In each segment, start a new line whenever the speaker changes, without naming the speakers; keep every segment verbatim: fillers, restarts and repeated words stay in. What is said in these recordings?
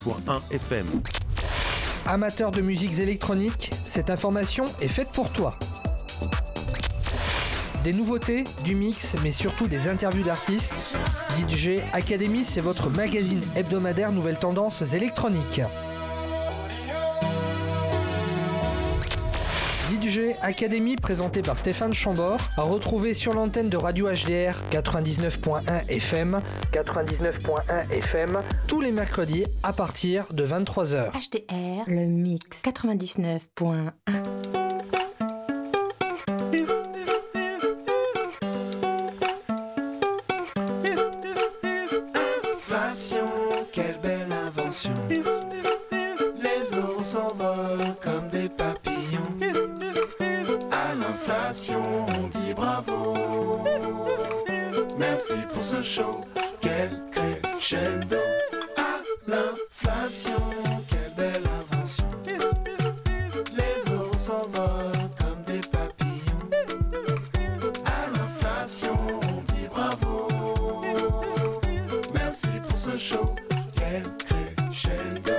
un F M.
Amateur de musiques électroniques, cette information est faite pour toi. Des nouveautés, du mix, mais surtout des interviews d'artistes. D J Academy, c'est votre magazine hebdomadaire nouvelles tendances électroniques. D J Academy, présenté par Stéphane Chambord, à retrouver sur l'antenne de Radio H D R quatre-vingt-dix-neuf point un F M, quatre-vingt-dix-neuf point un F M, tous les mercredis à partir de vingt-trois heures.
H D R, le mix quatre-vingt-dix-neuf point un.
Inflation, quelle belle invention. Les euros s'envolent comme des papillons. À l'inflation, on dit bravo. Merci pour ce show, quel crescendo. À l'inflation, quelle belle invention. Les euros s'envolent comme des papillons. À l'inflation, on dit bravo. Merci pour ce show, quel crescendo.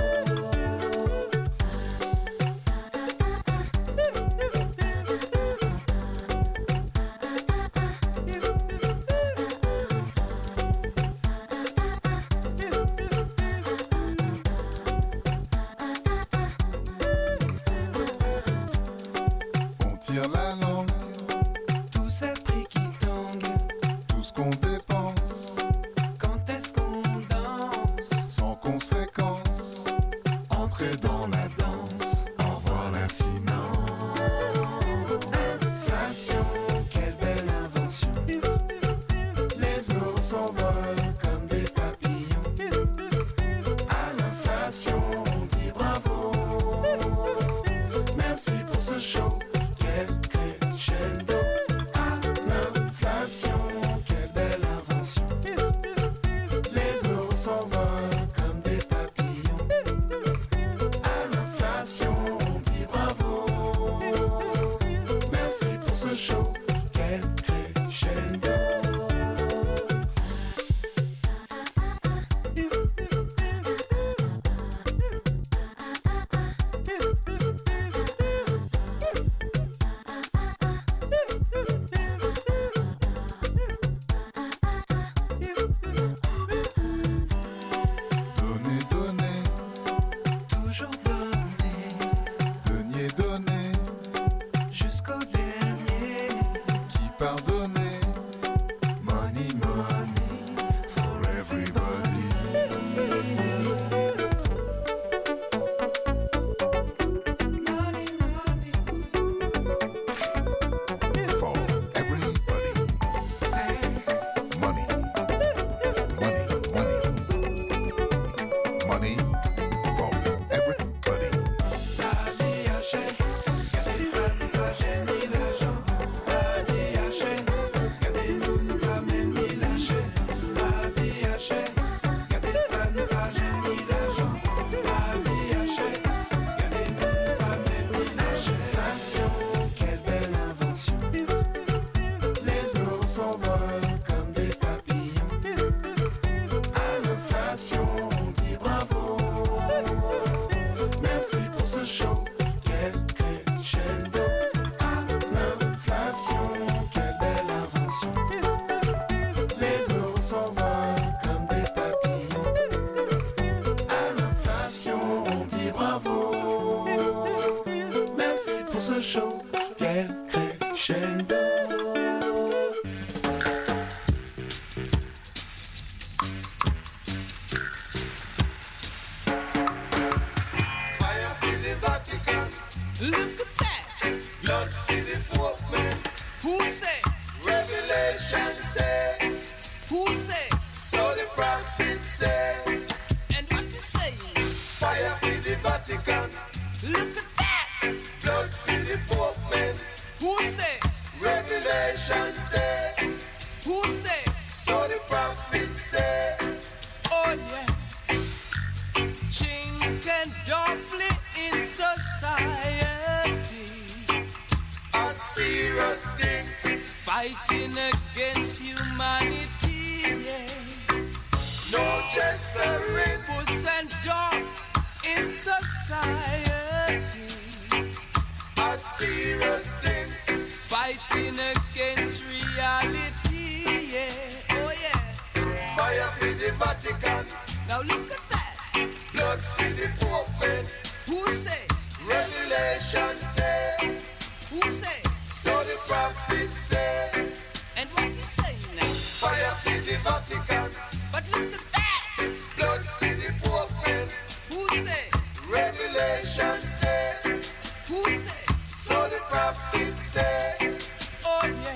Just for it.
loose and dark in society.
A serious thing.
Fighting against reality, yeah. Oh yeah.
Fire for the Vatican.
Now look at that.
Blood for the Pope man.
Who say?
Revelation say.
Who say?
So the prophet say.
And what he say now?
Fire for the Vatican.
But look at that.
Blood for the Pope man.
Who say?
Revelation say.
Who say?
So the prophet say.
Oh yeah.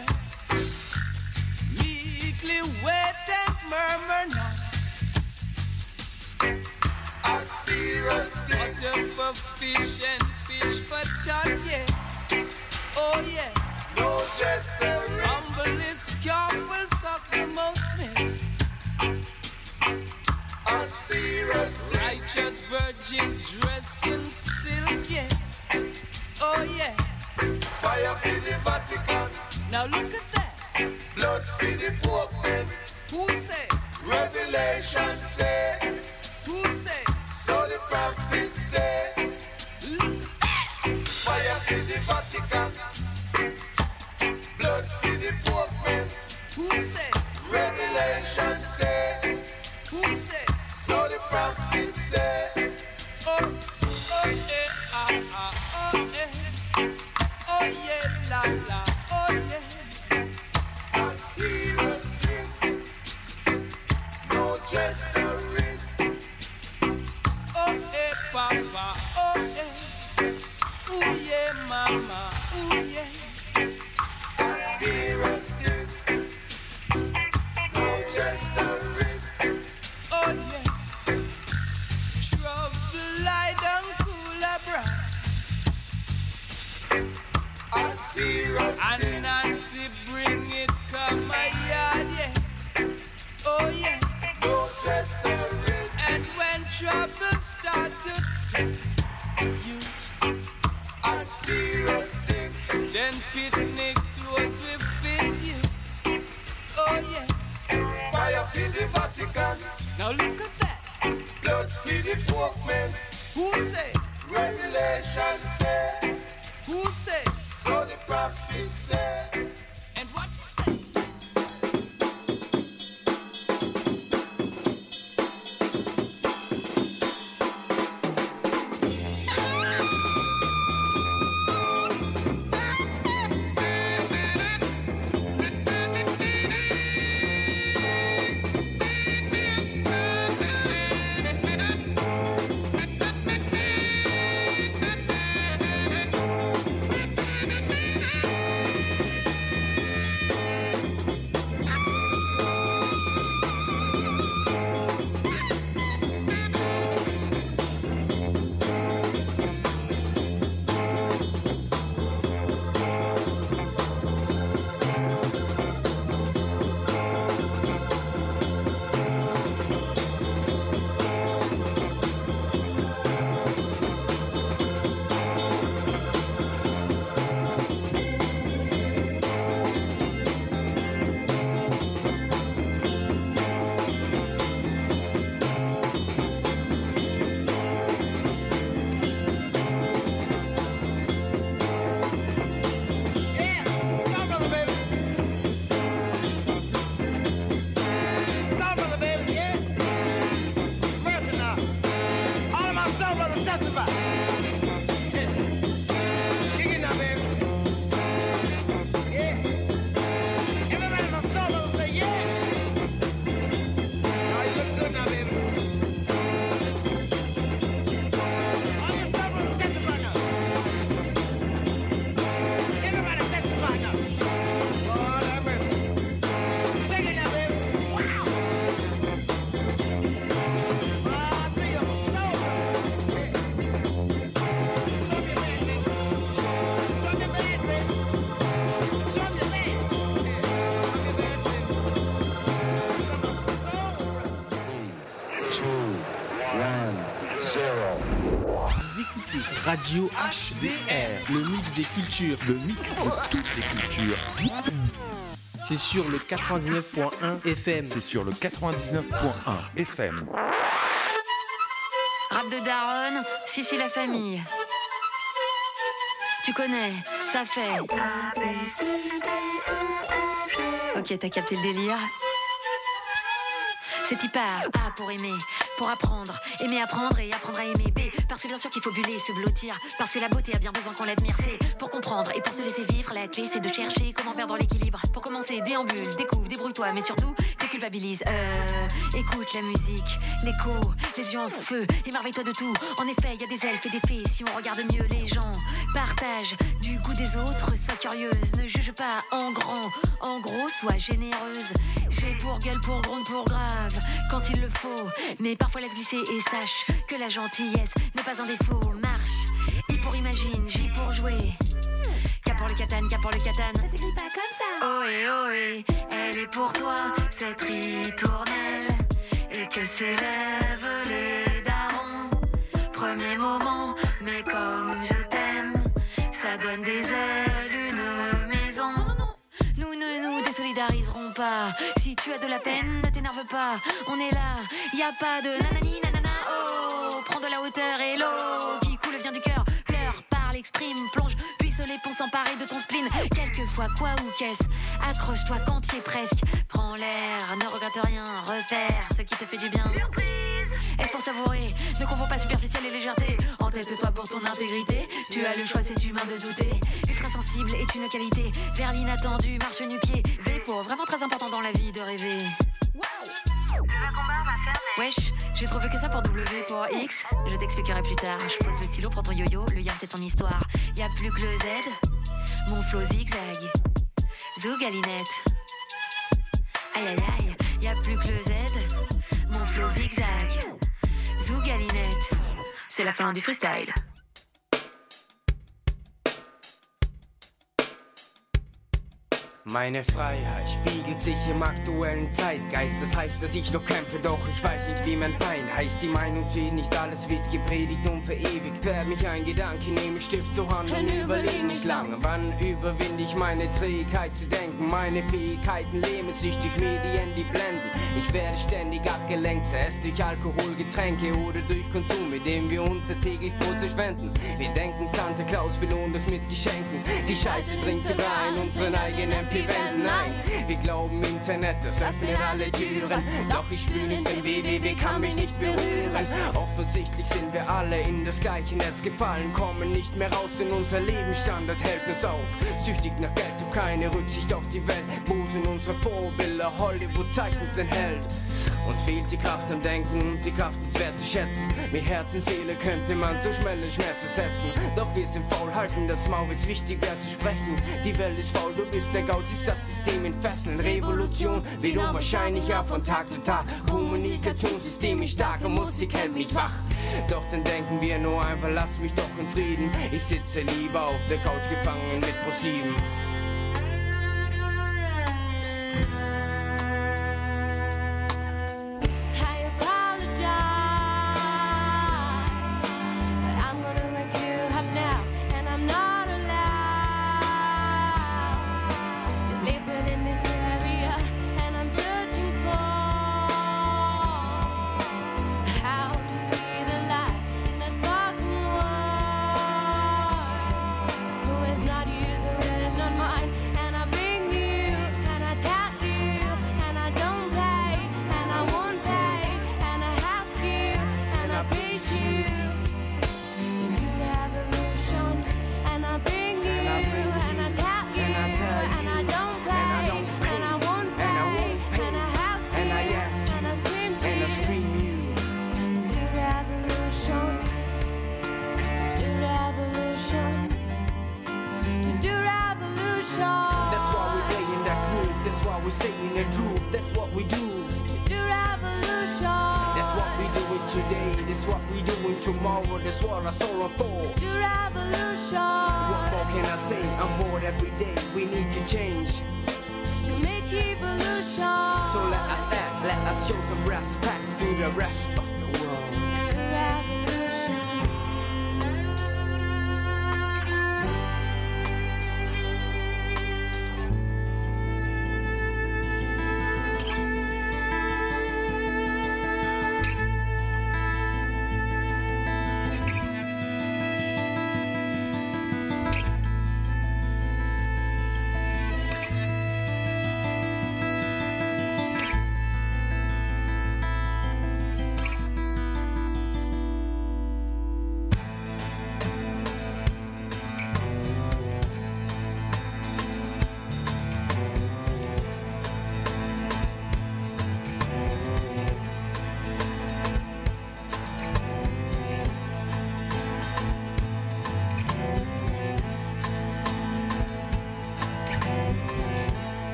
Meekly wait and murmur not.
A serious thing.
Water for fish and fish for tot, yeah. Oh yeah.
No jestering.
Humble is careful, suck the most milk.
A serious thing.
Righteous virgins dressed in silk, yeah. Oh yeah.
Fire for the Vatican.
Now look at that.
Blood for the Pope man.
Who say?
Revelation say.
Who say?
So the prophet say.
Look at that.
Fire for the Vatican. Blood for the Pope man.
Who say?
Revelation say.
Who say?
So the prophet say.
Oh, oh yeah, ah, ah, oh yeah. Oh yeah, la la, oh yeah.
A serious thing. No jestering.
Oh yeah, papa, oh yeah. Ooh yeah, mama, ooh yeah.
A serious thing. No jestering.
Oh yeah. Trouble lie down cooler bright.
A serious
And
thing.
Nancy bring it come my yard, yeah. Oh yeah.
No jestering.
And when trouble start to take you,
A serious thing.
then picnic clothes will fit you. Oh yeah.
Fire for the Vatican.
Now look at that.
Blood for the Pope man.
Who say?
Revelation say.
Who say?
So the prophet say.
And what you say?
Radio H D R, le mix des cultures, le mix de toutes les cultures. C'est sur le quatre-vingt-dix-neuf point un F M.
C'est sur le quatre-vingt-dix-neuf point un F M. barbe de daronne, si si la famille. Tu connais, ça fait. Ok, t'as capté le délire? C'est hyper A pour aimer, pour apprendre, aimer apprendre et apprendre à aimer. B, parce que bien sûr qu'il faut buller, se blottir, parce que la beauté a bien besoin qu'on l'admire. C, pour comprendre et pour se laisser vivre, la clé c'est de chercher comment perdre l'équilibre. Pour commencer, déambule, découvre, débrouille-toi, mais surtout, déculpabilise. Euh, écoute la musique, l'écho, les yeux en feu, émerveille-toi de tout. En effet, il y a des elfes et des fées, si on regarde mieux les gens. Partage du goût des autres, sois curieuse, ne juge pas en grand, en gros, sois généreuse. J'ai pour gueule, pour gronde, pour grave, quand il le faut, mais parfois laisse glisser et sache que la gentillesse n'est pas un défaut. Marche, I pour imagine, J pour jouer. K pour le katane, K pour le katane. Ça s'écrit pas comme ça. Ohé, ohé, elle est pour toi, cette ritournelle, et que s'élèvent les darons. Premier moment, mais comme je t'aime, ça donne des ailes, une maison. Non, non, non, nous ne nous désolidariserons pas. Si tu as de la peine, ne t'énerve pas. On est là, y a pas de nanani nanana. Oh, prends de la hauteur et l'eau qui coule vient du cœur. Pleure, parle, exprime, plonge, puisse les ponts s'emparer de ton spleen. Quelquefois, quoi ou qu'est-ce? Accroche-toi quand y es presque. Prends l'air, ne regrette rien, repère ce qui te fait du bien. Surprise! Est-ce pour savourer? Ne confonds pas superficiel et légèreté. Entête-toi pour ton intégrité. Tu as le choix, c'est humain de douter. Ultra sensible est une qualité. Vers l'inattendu, marche nu-pied. V pour vraiment très important dans la vie de rêver. Wesh, j'ai trouvé que ça pour W pour X. Je t'expliquerai plus tard. Je pose le stylo, prends ton yo-yo. Le yam c'est ton histoire. Y'a plus que le Z. Mon flow zigzag. Zougalinette. Aïe aïe aïe. Y'a plus que le Z. Mon flow zigzag. Zougalinette. C'est la fin du freestyle.
Meine Freiheit spiegelt sich im aktuellen Zeitgeist. Das heißt, dass ich noch kämpfe, doch ich weiß nicht, wie mein Feind heißt. Die Meinung zählt, nicht alles wird gepredigt und verewigt. Fährt mich ein Gedanke, nehme Stift zur Hand und überleg nicht lange. Wann überwinde ich meine Trägheit zu denken? Meine Fähigkeiten lähmen sich durch Medien, die blenden. Ich werde ständig abgelenkt, zuerst durch Alkohol, Getränke oder durch Konsum, mit dem wir unser täglich Brot verschwenden. Wir denken, Santa Claus belohnt uns mit Geschenken. Die Scheiße dringt sogar in unseren eigenen Wenden. Nein, wir glauben Internet, das öffnet alle Türen. Doch ich spüre nichts, denn W W W kann mich nicht berühren. Offensichtlich sind wir alle in das gleiche Netz gefallen, kommen nicht mehr raus, denn unser Lebensstandard hält uns auf. Süchtig nach Geld, du keine Rücksicht auf die Welt. Wo sind unsere Vorbilder? Hollywood zeigt uns den Held. Uns fehlt die Kraft am Denken und die Kraft uns wert zu schätzen. Mit Herz und Seele könnte man so schnelle Schmerzen setzen. Doch wir sind faul, halten das Maul, ist wichtiger zu sprechen. Die Welt ist faul, du bist der Gauz, ist das System in Fesseln. Revolution wird unwahrscheinlicher von Tag zu Tag. Kommunikationssystem ist stark und Musik hält mich wach. Doch dann denken wir nur einfach, lass mich doch in Frieden. Ich sitze lieber auf der Couch gefangen mit Pro sieben.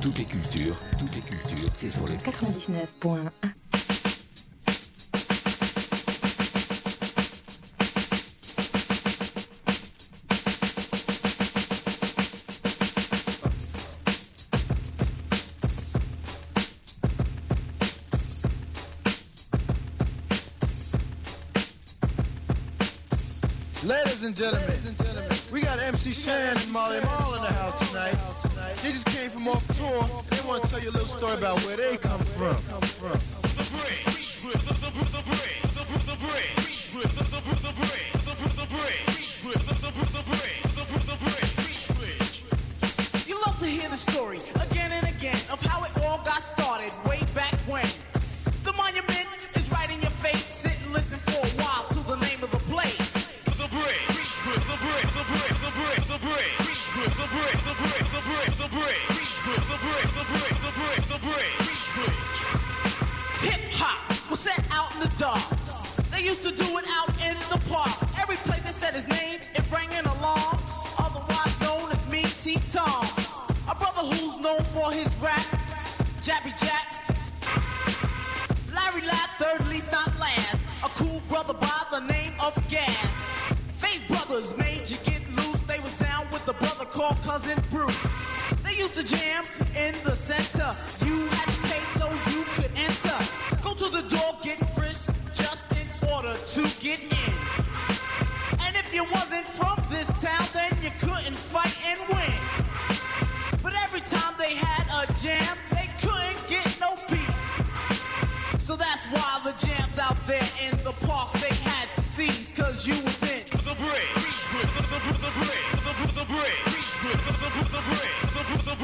Toutes les cultures, toutes les cultures, c'est sur le
quatre-vingt-dix-neuf point un.
Ladies and gentlemen, we got M C Shan and Molly Mall in the house tonight. They just came from off tour, and they want to tell you a little story about where they come from.
You love to hear the story again and again of how it all got started way back when. The monument is right in your face. Sit and listen for a while to the name of the place. The bridge, the bridge, the bridge, the bridge, the bridge, the bridge, the bridge, the bridge, the bridge, the bridge, the bridge, the bridge, the bridge, the bridge, the bridge. Hip hop was set out in the dark. They used to do it out in the park. Every place they said his name, it rang an alarm. Otherwise known as me, T-Tom. A brother who's known for his rap, Jappy Jack. Larry Ladd, third least not last. A cool brother by the name of Gas. Face Brothers made you get loose. They was down with the brother called Cousin Bruce. They used to jam in the center. You had to pay so you could enter. Go to the door, get frisked just in order to get in. And if you wasn't from this town, then you couldn't fight and win. But every time they had a jam, they couldn't get no peace. So that's why the jams out there in the parks they had to seize, cause you was in the bridge, the bridge, the bridge, the bridge, the bridge, the bridge, the bridge, the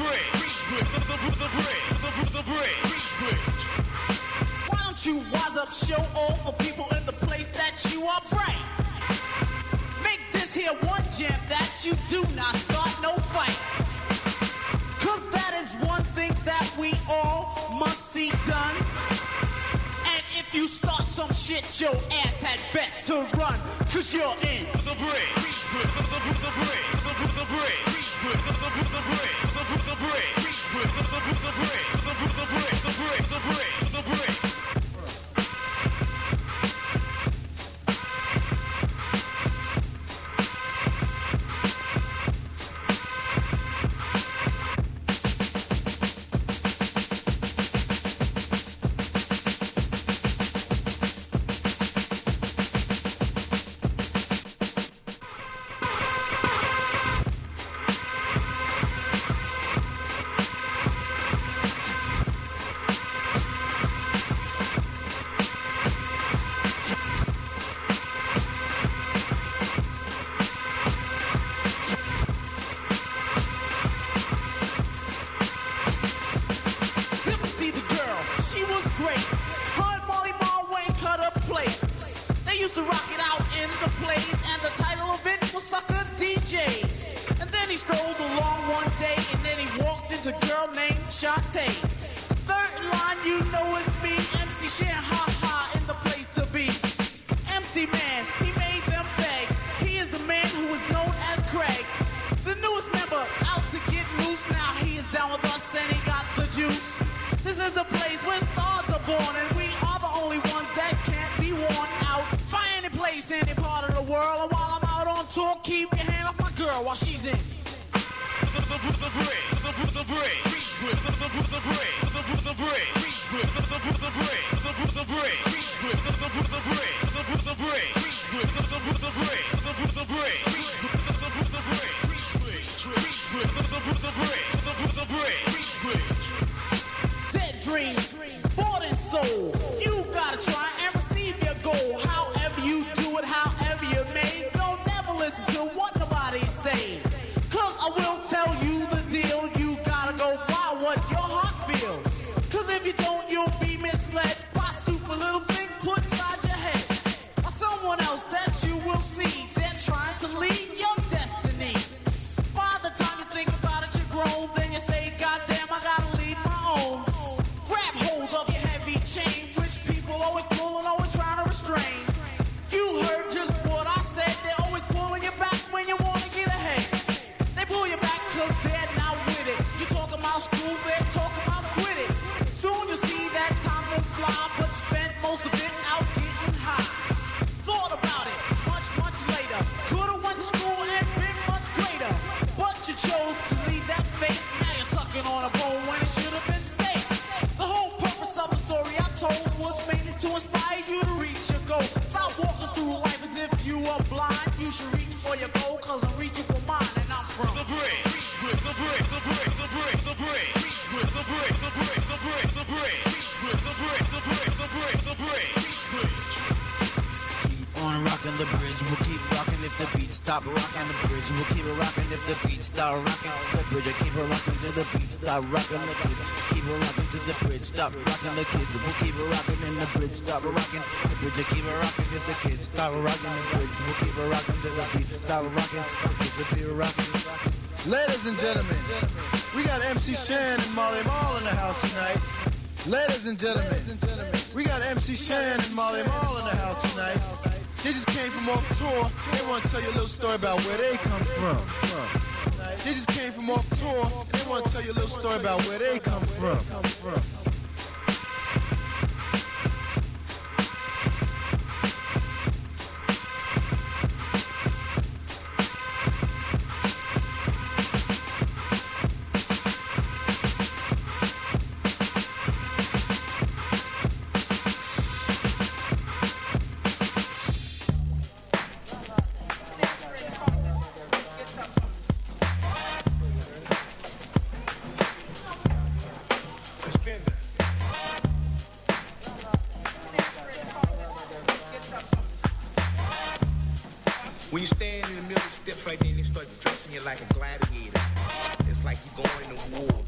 bridge, the bridge. Why don't you wise up, show all the people in the place that you are bright? Make this here one jam that you do not start no fight. Cause that is one thing that we all must see done. And if you start some shit, your ass had bet to run. Cause you're in the bridge, the bridge, the bridge, the bridge, the bridge, the bridge, the bridge, the bridge, the bridge, the bridge, the bridge. While she's in the bridge, the bridge, the bridge, the bridge, the bridge, the bridge, the bridge, the bridge, the bridge, the bridge. Dead dreams, bought and sold. You gotta try and receive your goal. However you do it, however you may. Don't never listen to what somebody says. Cause I will tell you the deal. You gotta go by what your heart feels. Cause if you don't, you'll be misled.
bridge will keep rocking if the beat stop rocking. The bridge will keep it rocking if the beat stop rocking. The bridge will keep it rocking till the beat stop rocking. The kids keep it rocking till the bridge stop rocking. The kids will keep it rocking and the bridge stop rocking. The bridge will keep it rocking if the kids stop rocking. The bridge will keep it rocking till the beat stop rocking. The kids will keep it rocking.
Ladies and gentlemen, we got M C Shan and Marley Marl in the house tonight. Ladies and gentlemen, we got M C Shan and Marley Marl in the house tonight. They just came from off tour. They want to tell you a little story about where they come from. They just came from off tour. They want to tell you a little story about where they come from.
When you stand in the middle of the steps right there and they start dressing you like a gladiator, it's like you're going to war.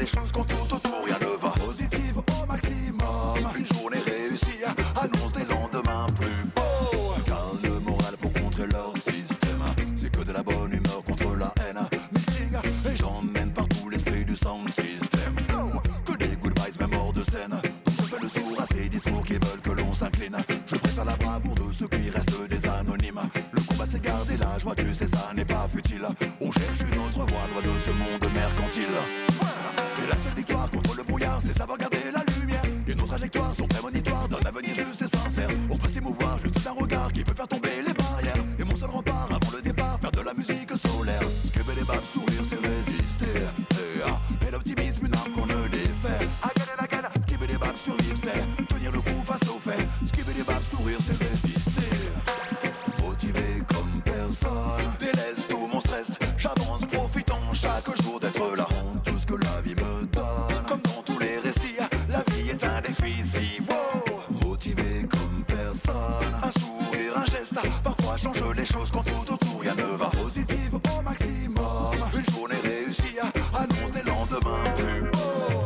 les choses quand tout autour rien ne va. Positive au maximum, une journée réussie annonce des lendemains plus beaux. Garde le moral pour contrer leur système, c'est que de la bonne humeur contre la haine. Missing, et j'emmène partout l'esprit du sound system. Que des good vibes même hors de scène. Donc je fais le sourd à ces discours qui veulent que l'on s'incline. Je préfère la bravoure de ceux qui restent des anonymes. Le combat c'est garder la joie, tu sais ça n'est pas futile. On cherche une autre voie, loin de ce monde mercantile. Et la seule victoire contre le brouillard, c'est savoir garder la lumière. Et nos trajectoires sont prémonitoires d'un avenir juste et sincère. On peut s'émouvoir juste d'un regard qui peut faire tomber les barrières. Et mon seul rempart avant le départ, faire de la musique solaire. Skibber des babs, sourire c'est résister. Et, ah, et l'optimisme une arme qu'on ne défait. Again and again, skibber des babs, survivre c'est tenir le coup face aux faits. Skibber des babs, sourire c'est résister. Motivé comme personne, délaisse tout mon stress. J'avance profitant chaque jour d'être là. Tout ce que la vie me donne, comme dans tous les récits, la vie est un défi si wow. Motivé comme personne, un sourire, un geste, parfois change les choses quand tout autour rien ne va. Positive au maximum, une journée réussie annonce des lendemains plus beaux.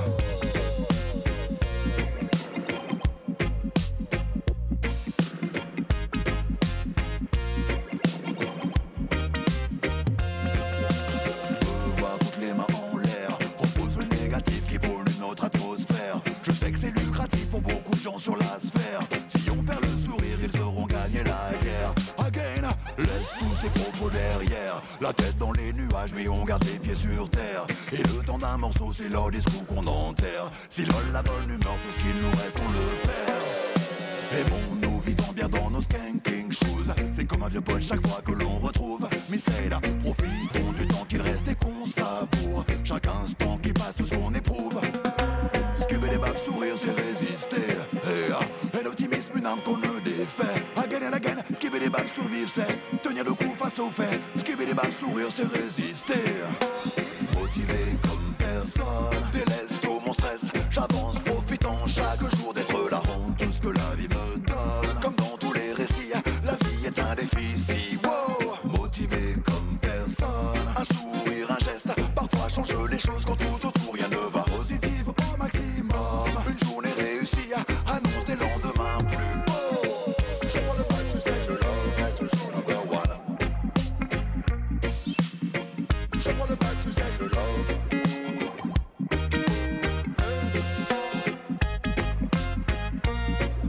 Sur la sphère, si on perd le sourire, ils auront gagné la guerre. Again, laisse tous ces propos derrière. La tête dans les nuages, mais on garde les pieds sur terre. Et le temps d'un morceau, c'est leur discours qu'on enterre. Si l'ol la bonne humeur, tout ce qu'il nous reste, on le perd. Aimons-nous, vivons bien dans nos skanking shoes. C'est comme un vieux pote chaque fois que l'on retrouve Misaïda. Profitons du temps qu'il reste et qu'on savoure chaque instant qui passe, tout ce qu'on éprouve. Skibber des babs, sourire c'est résister. Et, ah, et l'optimisme une arme qu'on ne défait. Again and again, skibber des babs, survivre c'est tenir le coup face aux faits. Skibber des babs, sourire c'est résister.